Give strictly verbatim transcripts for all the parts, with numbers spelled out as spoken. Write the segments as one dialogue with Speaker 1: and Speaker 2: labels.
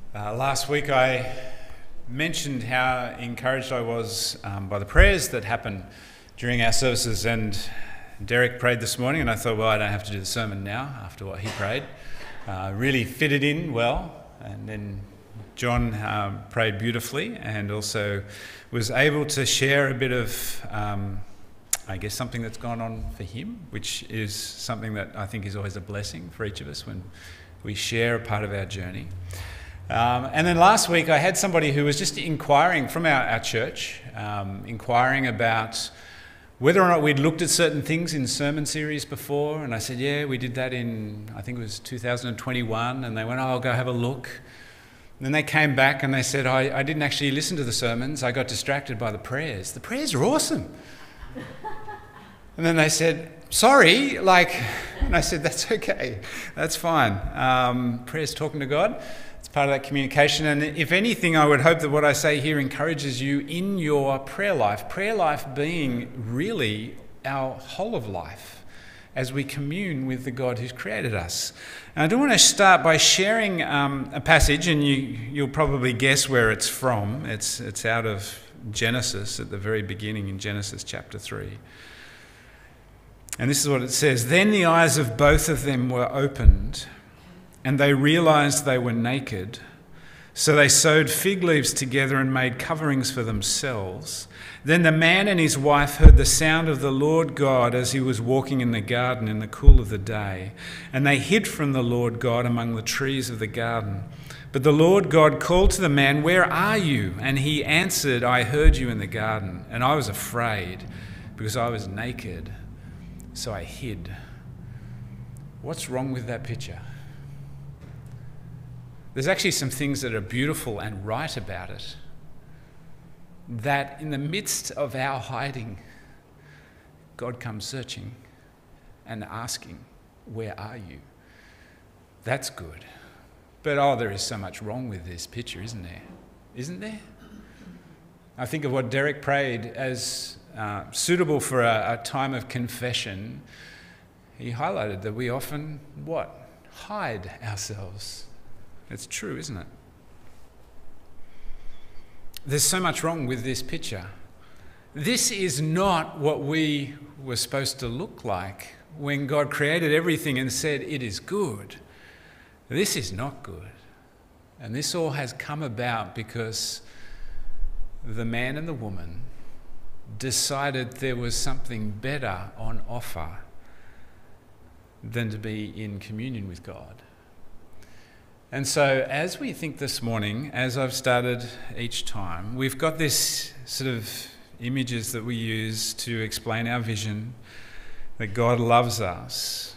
Speaker 1: Uh, last week I mentioned how encouraged I was um, by the prayers that happened during our services, and Derek prayed this morning, and I thought, well, I don't have to do the sermon now after what he prayed. Uh, really fitted in well, and then John um, prayed beautifully and also was able to share a bit of, um, I guess, something that's gone on for him, which is something that I think is always a blessing for each of us when we share a part of our journey. Um, and then last week I had somebody who was just inquiring from our, our church, um, inquiring about whether or not we'd looked at certain things in sermon series before. And I said, yeah, we did that in, I think it was two thousand twenty-one. And they went, oh, I'll go have a look. And then they came back and they said, I, I didn't actually listen to the sermons. I got distracted by the prayers. The prayers are awesome. And then they said, sorry, like, and I said, that's okay. That's fine. Um, prayer's talking to God. It's part of that communication. And if anything, I would hope that what I say here encourages you in your prayer life. Prayer life being really our whole of life as we commune with the God who's created us. And I do want to start by sharing um, a passage, and you, you'll probably guess where it's from. It's, it's out of Genesis, at the very beginning in Genesis chapter three. And this is what it says. Then the eyes of both of them were opened, and they realized they were naked. So they sewed fig leaves together and made coverings for themselves. Then the man and his wife heard the sound of the Lord God as he was walking in the garden in the cool of the day. And they hid from the Lord God among the trees of the garden. But the Lord God called to the man, "Where are you?" And he answered, "I heard you in the garden, and I was afraid because I was naked, so I hid." What's wrong with that picture? There's actually some things that are beautiful and right about it. That in the midst of our hiding, God comes searching and asking, "Where are you?" That's good. But oh, there is so much wrong with this picture, isn't there? Isn't there? I think of what Derek prayed as uh, suitable for a, a time of confession. He highlighted that we often, what? Hide ourselves. It's true, isn't it? There's so much wrong with this picture. This is not what we were supposed to look like when God created everything and said it is good. This is not good. And this all has come about because the man and the woman decided there was something better on offer than to be in communion with God. And so as we think this morning, as I've started each time, we've got this sort of images that we use to explain our vision, that God loves us.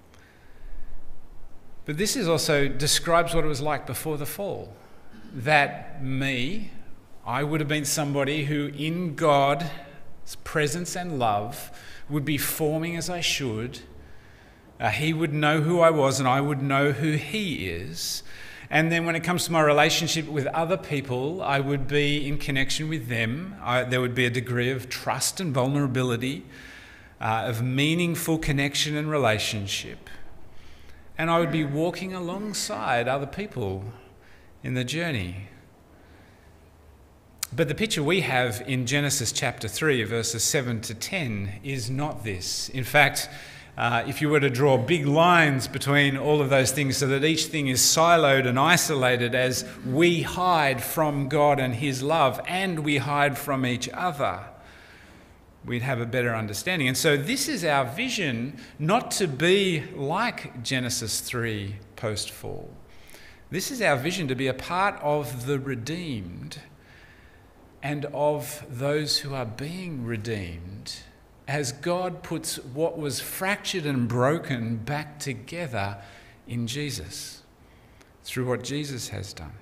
Speaker 1: But this is also describes what it was like before the fall. That me, I would have been somebody who in God's presence and love would be forming as I should. Uh, he would know who I was and I would know who he is. And then when it comes to my relationship with other people, I would be in connection with them. I, there would be a degree of trust and vulnerability, uh, of meaningful connection and relationship. And I would be walking alongside other people in the journey. But the picture we have in Genesis chapter three, verses seven to ten, is not this. In fact, Uh, if you were to draw big lines between all of those things so that each thing is siloed and isolated as we hide from God and his love and we hide from each other, we'd have a better understanding. And so this is our vision, not to be like Genesis three post-fall. This is our vision to be a part of the redeemed and of those who are being redeemed, as God puts what was fractured and broken back together in Jesus, through what Jesus has done.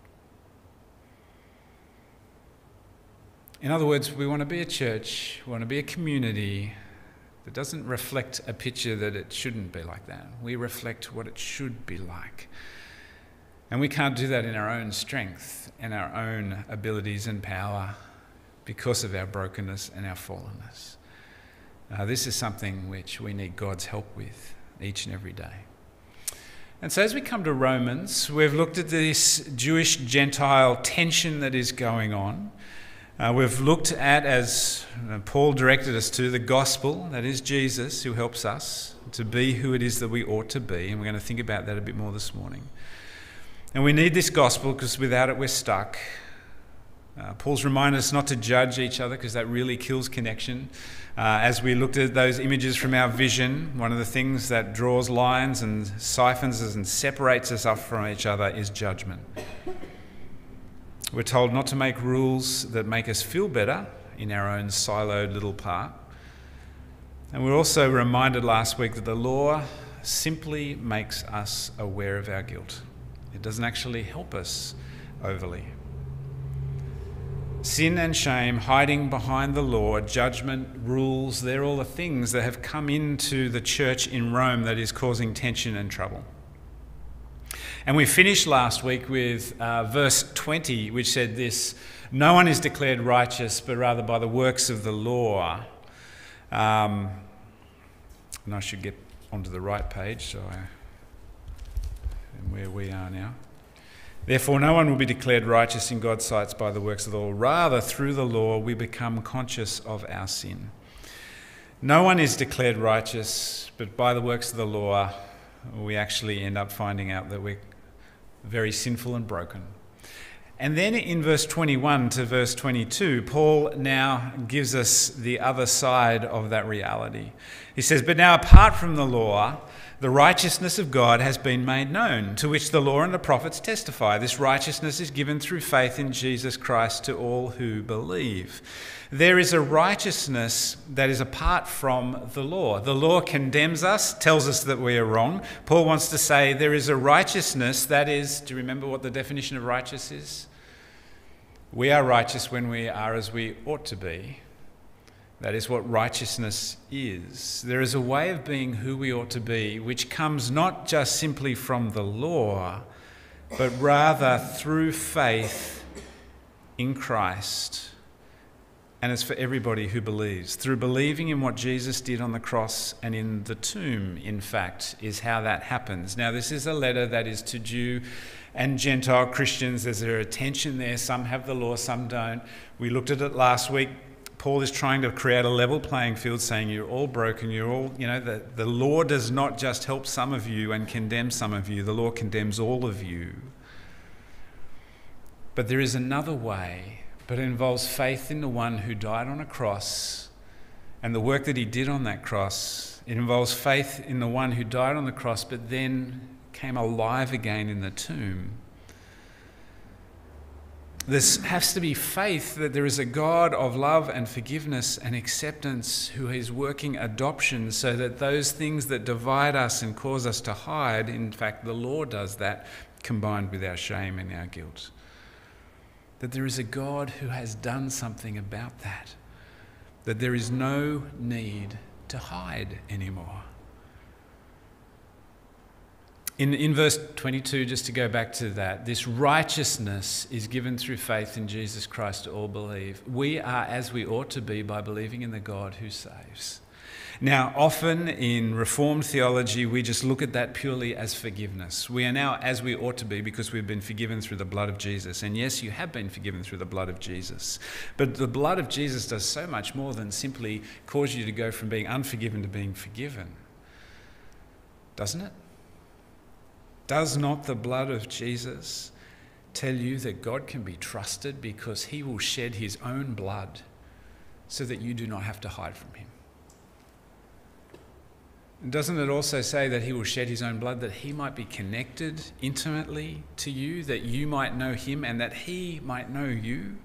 Speaker 1: In other words, we want to be a church, we want to be a community that doesn't reflect a picture that it shouldn't be like that. We reflect what it should be like. And we can't do that in our own strength and our own abilities and power because of our brokenness and our fallenness. Uh, this is something which we need God's help with each and every day. And so as we come to Romans, we've looked at this Jewish-Gentile tension that is going on. Uh, we've looked at, as Paul directed us to, the gospel, that is Jesus, who helps us to be who it is that we ought to be. And we're going to think about that a bit more this morning. And we need this gospel because without it we're stuck. Uh, Paul's reminded us not to judge each other because that really kills connection. Uh, as we looked at those images from our vision, one of the things that draws lines and siphons us and separates us up from each other is judgment. We're told not to make rules that make us feel better in our own siloed little part. And we're also reminded last week that the law simply makes us aware of our guilt. It doesn't actually help us overly. Sin and shame, hiding behind the law, judgment, rules, they're all the things that have come into the church in Rome that is causing tension and trouble. And we finished last week with uh, verse twenty, which said this: no one is declared righteous, but rather by the works of the law. Um, and I should get onto the right page, so I am where we are now. Therefore, no one will be declared righteous in God's sight by the works of the law. Rather, through the law, we become conscious of our sin. No one is declared righteous, but by the works of the law, we actually end up finding out that we're very sinful and broken. And then in verse twenty-one to verse twenty-two, Paul now gives us the other side of that reality. He says, but now apart from the law, the righteousness of God has been made known, to which the law and the prophets testify. This righteousness is given through faith in Jesus Christ to all who believe. There is a righteousness that is apart from the law. The law condemns us, tells us that we are wrong. Paul wants to say there is a righteousness that is, do you remember what the definition of righteous is? We are righteous when we are as we ought to be. That is what righteousness is. There is a way of being who we ought to be, which comes not just simply from the law, but rather through faith in Christ. And it's for everybody who believes. Through believing in what Jesus did on the cross and in the tomb, in fact, is how that happens. Now, this is a letter that is to Jew and Gentile Christians. There's a tension there. Some have the law, some don't. We looked at it last week. Paul is trying to create a level playing field, saying you're all broken, you're all, you know, the, the law does not just help some of you and condemn some of you. The law condemns all of you. But there is another way, but it involves faith in the one who died on a cross and the work that he did on that cross. It involves faith in the one who died on the cross, but then came alive again in the tomb. There has to be faith that there is a God of love and forgiveness and acceptance who is working adoption so that those things that divide us and cause us to hide, in fact, the law does that, combined with our shame and our guilt. That there is a God who has done something about that. That there is no need to hide anymore. In, in verse twenty-two, just to go back to that, this righteousness is given through faith in Jesus Christ to all believe. We are as we ought to be by believing in the God who saves. Now, often in Reformed theology, we just look at that purely as forgiveness. We are now as we ought to be because we've been forgiven through the blood of Jesus. And yes, you have been forgiven through the blood of Jesus. But the blood of Jesus does so much more than simply cause you to go from being unforgiven to being forgiven. Doesn't it? Does not the blood of Jesus tell you that God can be trusted because he will shed his own blood so that you do not have to hide from him? Doesn't it also say that he will shed his own blood that he might be connected intimately to you, that you might know him and that he might know you?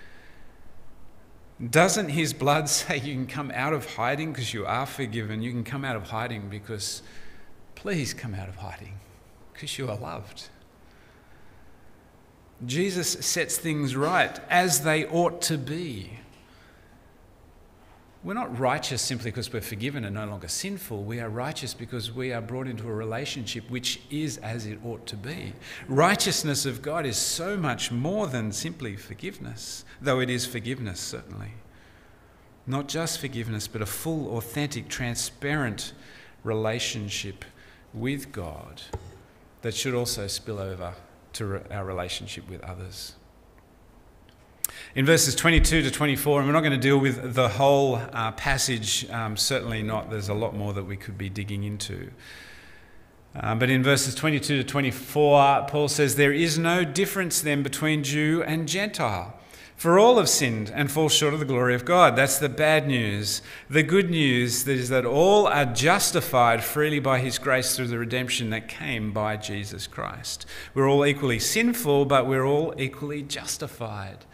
Speaker 1: Doesn't his blood say you can come out of hiding because you are forgiven? You can come out of hiding because, please come out of hiding. Because you are loved. Jesus sets things right as they ought to be. We're not righteous simply because we're forgiven and no longer sinful. We are righteous because we are brought into a relationship which is as it ought to be. Righteousness of God is so much more than simply forgiveness, though it is forgiveness, certainly. Not just forgiveness, but a full, authentic, transparent relationship with God. that should also spill over to re- our relationship with others. In verses twenty-two to twenty-four, and we're not going to deal with the whole uh, passage, um, certainly not, there's a lot more that we could be digging into. Um, but in verses twenty-two to twenty-four, Paul says, "There is no difference then between Jew and Gentile, for all have sinned and fall short of the glory of God." That's the bad news. The good news is that all are justified freely by his grace through the redemption that came by Jesus Christ. We're all equally sinful, but we're all equally justified.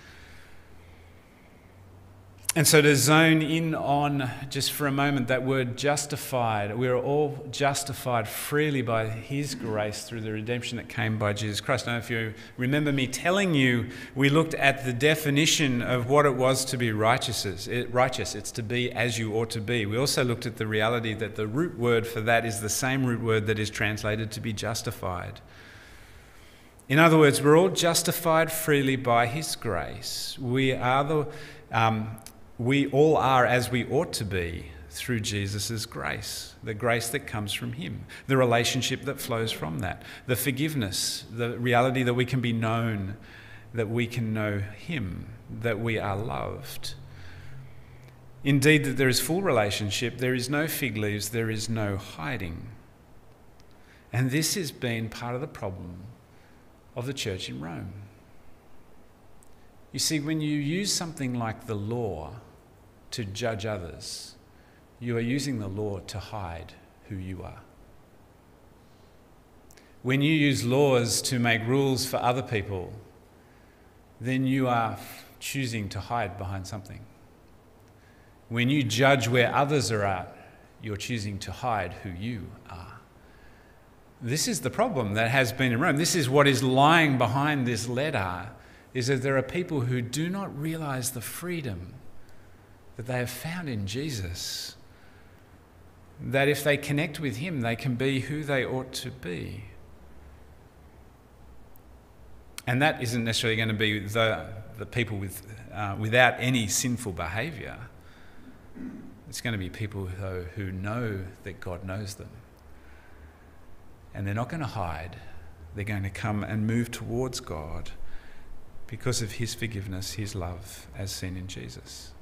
Speaker 1: And so to zone in on, just for a moment, that word justified, we're all justified freely by his grace through the redemption that came by Jesus Christ. Now, if you remember me telling you, we looked at the definition of what it was to be righteous. It, righteous. It's to be as you ought to be. We also looked at the reality that the root word for that is the same root word that is translated to be justified. In other words, we're all justified freely by his grace. We are the... Um, We all are as we ought to be through Jesus' grace, the grace that comes from him, the relationship that flows from that, the forgiveness, the reality that we can be known, that we can know him, that we are loved. Indeed, that there is full relationship, there is no fig leaves, there is no hiding. And this has been part of the problem of the church in Rome. You see, when you use something like the law to judge others, you are using the law to hide who you are. When you use laws to make rules for other people, then you are choosing to hide behind something. When you judge where others are at, you're choosing to hide who you are. This is the problem that has been in Rome. This is what is lying behind this letter, is that there are people who do not realize the freedom that they have found in Jesus. That if they connect with him, they can be who they ought to be. And that isn't necessarily going to be the, the people with, uh, without any sinful behaviour. It's going to be people who, who know that God knows them. And they're not going to hide. They're going to come and move towards God because of his forgiveness, his love, as seen in Jesus.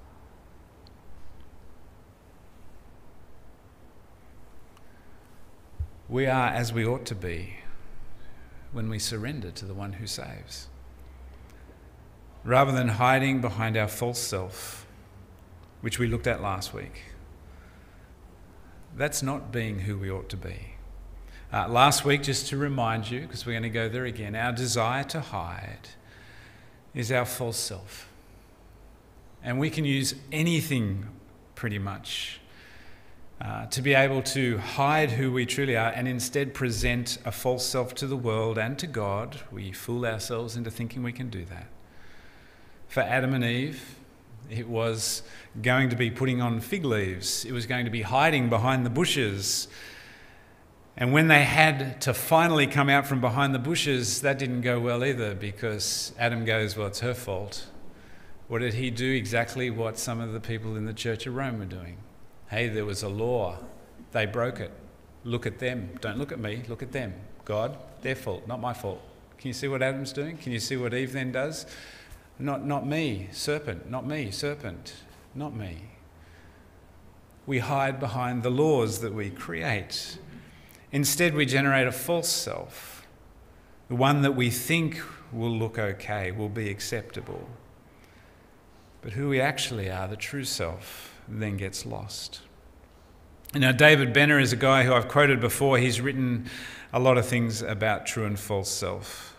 Speaker 1: We are as we ought to be when we surrender to the one who saves. Rather than hiding behind our false self, which we looked at last week. That's not being who we ought to be. Uh, last week, just to remind you, because we're going to go there again, our desire to hide is our false self. And we can use anything pretty much uh, to be able to hide who we truly are and instead present a false self to the world and to God. We fool ourselves into thinking we can do that. For Adam and Eve, it was going to be putting on fig leaves. It was going to be hiding behind the bushes. And when they had to finally come out from behind the bushes, that didn't go well either, because Adam goes, well, it's her fault. What did he do? Exactly what some of the people in the Church of Rome were doing. Hey, there was a law. They broke it. Look at them. Don't look at me. Look at them. God, their fault, not my fault. Can you see what Adam's doing? Can you see what Eve then does? Not, not me, serpent. Not me, serpent. Not me. We hide behind the laws that we create. Instead, we generate a false self, the one that we think will look okay, will be acceptable. But who we actually are, the true self, then gets lost. And now, David Benner is a guy who I've quoted before. He's written a lot of things about true and false self.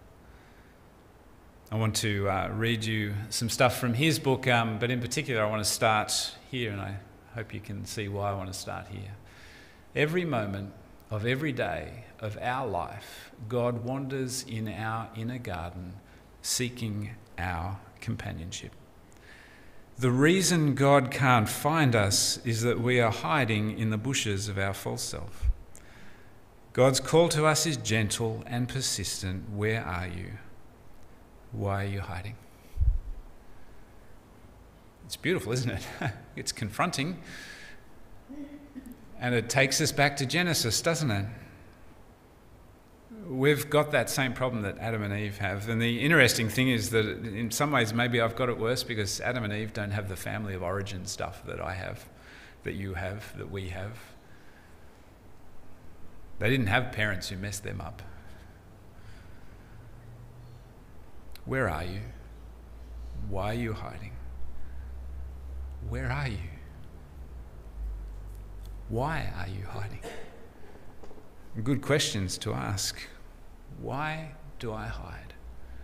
Speaker 1: I want to uh, read you some stuff from his book, um, but in particular, I want to start here, and I hope you can see why I want to start here. Every moment of every day of our life, God wanders in our inner garden, seeking our companionship. The reason God can't find us is that we are hiding in the bushes of our false self. God's call to us is gentle and persistent. Where are you? Why are you hiding? It's beautiful, isn't it? It's confronting. And it takes us back to Genesis, doesn't it? we've got that same problem that Adam and Eve have. And the interesting thing is that in some ways maybe I've got it worse because Adam and Eve don't have the family of origin stuff that I have, that you have, that we have. They didn't have parents who messed them up. Where are you? Why are you hiding? Where are you? Why are you hiding? Good questions to ask. Why do I hide?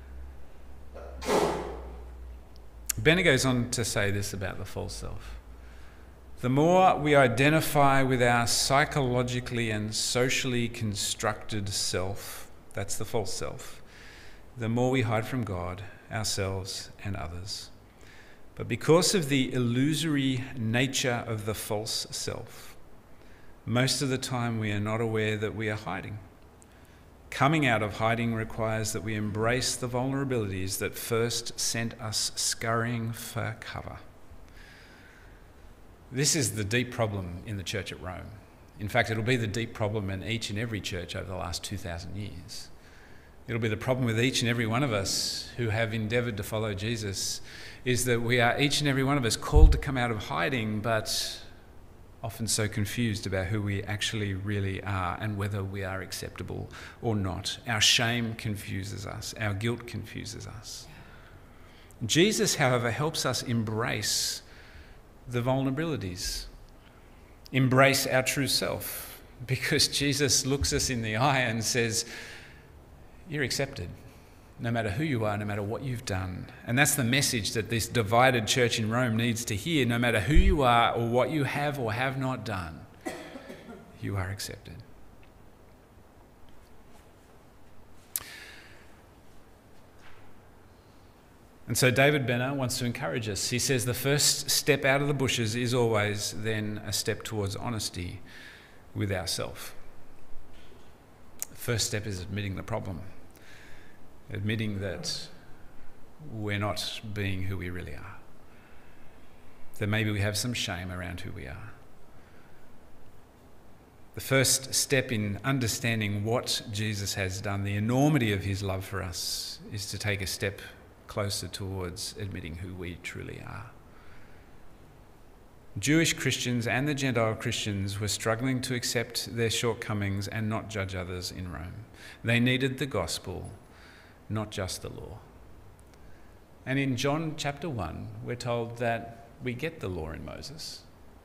Speaker 1: Benner goes on to say this about the false self. The more we identify with our psychologically and socially constructed self, that's the false self, the more we hide from God, ourselves, and others. But because of the illusory nature of the false self, most of the time we are not aware that we are hiding. Coming out of hiding requires that we embrace the vulnerabilities that first sent us scurrying for cover. This is the deep problem in the church at Rome. In fact, it'll be the deep problem in each and every church over the last two thousand years. It'll be the problem with each and every one of us who have endeavoured to follow Jesus, is that we are each and every one of us called to come out of hiding, but often so confused about who we actually really are and whether we are acceptable or not. Our shame confuses us. Our guilt confuses us. Jesus, however, helps us embrace the vulnerabilities, embrace our true self, because Jesus looks us in the eye and says, you're accepted, no matter who you are, no matter what you've done. And that's the message that this divided church in Rome needs to hear. No matter who you are or what you have or have not done, you are accepted. And so David Benner wants to encourage us. He says the first step out of the bushes is always then a step towards honesty with ourselves. The first step is admitting the problem. Admitting that we're not being who we really are. That maybe we have some shame around who we are. The first step in understanding what Jesus has done, the enormity of his love for us, is to take a step closer towards admitting who we truly are. Jewish Christians and the Gentile Christians were struggling to accept their shortcomings and not judge others in Rome. They needed the gospel, not just the law. And in John chapter one, we're told that we get the law in Moses,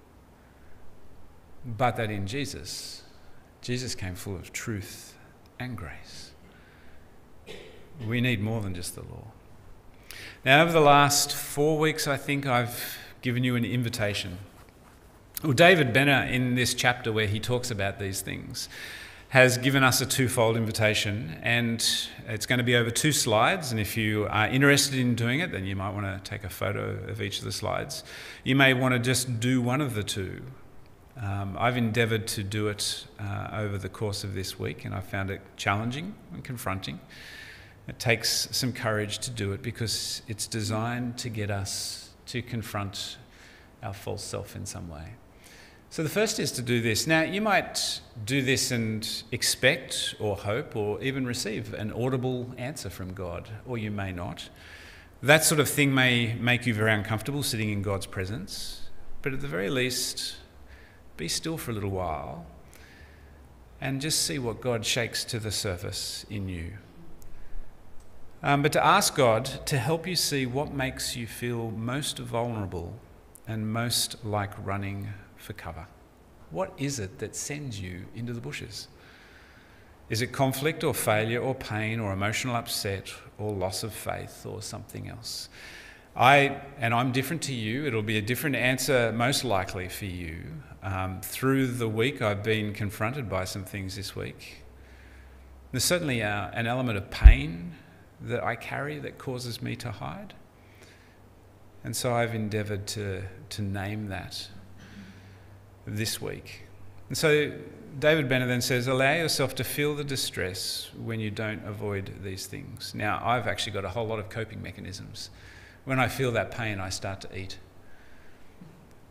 Speaker 1: but that in Jesus, Jesus came full of truth and grace. We need more than just the law. Now, over the last four weeks, I think I've given you an invitation. Well, David Benner, in this chapter where he talks about these things, has given us a twofold invitation, and it's going to be over two slides. And if you are interested in doing it, then you might want to take a photo of each of the slides. You may want to just do one of the two. Um, I've endeavoured to do it uh, over the course of this week, and I found it challenging and confronting. It takes some courage to do it because it's designed to get us to confront our false self in some way. So the first is to do this. Now, you might do this and expect or hope or even receive an audible answer from God, or you may not. That sort of thing may make you very uncomfortable sitting in God's presence, but at the very least, be still for a little while and just see what God shakes to the surface in you. Um, but to ask God to help you see what makes you feel most vulnerable and most like running for cover. What is it that sends you into the bushes? Is it conflict or failure or pain or emotional upset or loss of faith or something else? I, and I'm different to you. It'll be a different answer most likely for you. Um, through the week, I've been confronted by some things this week. There's certainly a, an element of pain that I carry that causes me to hide. And so I've endeavoured to, to name that this week. And so David Benner then says, allow yourself to feel the distress when you don't avoid these things. Now, I've actually got a whole lot of coping mechanisms. When I feel that pain, I start to eat.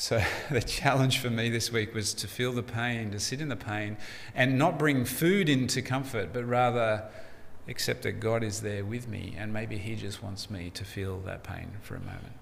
Speaker 1: So the challenge for me this week was to feel the pain, to sit in the pain, and not bring food into comfort, but rather accept that God is there with me, and maybe he just wants me to feel that pain for a moment.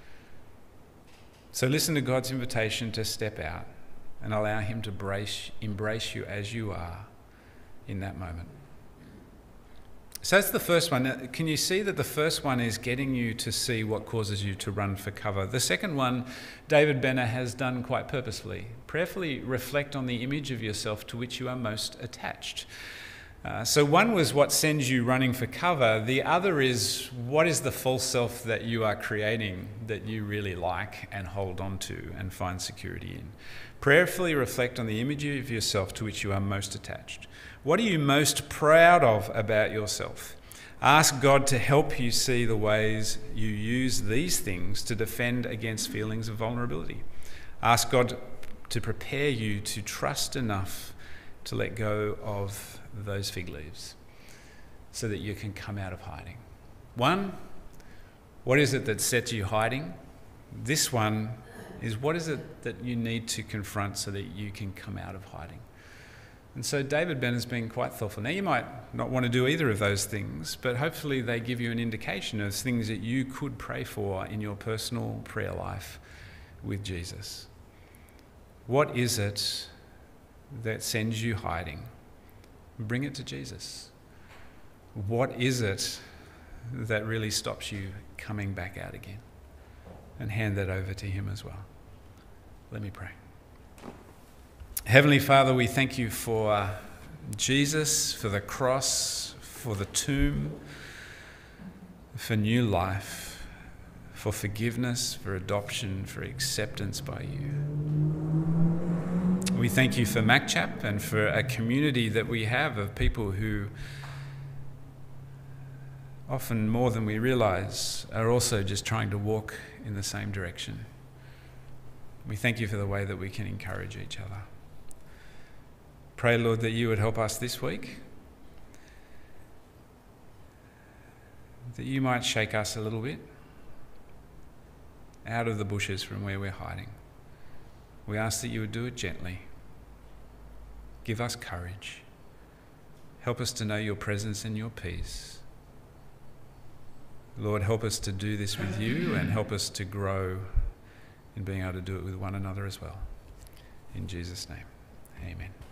Speaker 1: So listen to God's invitation to step out and allow him to brace, embrace you as you are in that moment. So that's the first one. Now, can you see that the first one is getting you to see what causes you to run for cover? The second one, David Benner has done quite purposefully. Prayerfully reflect on the image of yourself to which you are most attached. Uh, so one was what sends you running for cover. The other is what is the false self that you are creating that you really like and hold on to and find security in. Prayerfully reflect on the image of yourself to which you are most attached. What are you most proud of about yourself? Ask God to help you see the ways you use these things to defend against feelings of vulnerability. Ask God to prepare you to trust enough to let go of those fig leaves so that you can come out of hiding. One, what is it that sets you hiding? This one is what is it that you need to confront so that you can come out of hiding? And so David Benner's been quite thoughtful. Now you might not want to do either of those things, but hopefully they give you an indication of things that you could pray for in your personal prayer life with Jesus. What is it that sends you hiding? Bring it to Jesus. What is it that really stops you coming back out again? And hand that over to him as well. Let me pray. Heavenly Father, we thank you for Jesus, for the cross, for the tomb, for new life, for forgiveness, for adoption, for acceptance by you. We thank you for MacChap and for a community that we have of people who often more than we realise are also just trying to walk in the same direction. We thank you for the way that we can encourage each other. Pray, Lord, that you would help us this week, that you might shake us a little bit out of the bushes from where we're hiding. We ask that you would do it gently. Give us courage. Help us to know your presence and your peace. Lord, help us to do this with you and help us to grow in being able to do it with one another as well. In Jesus' name, amen.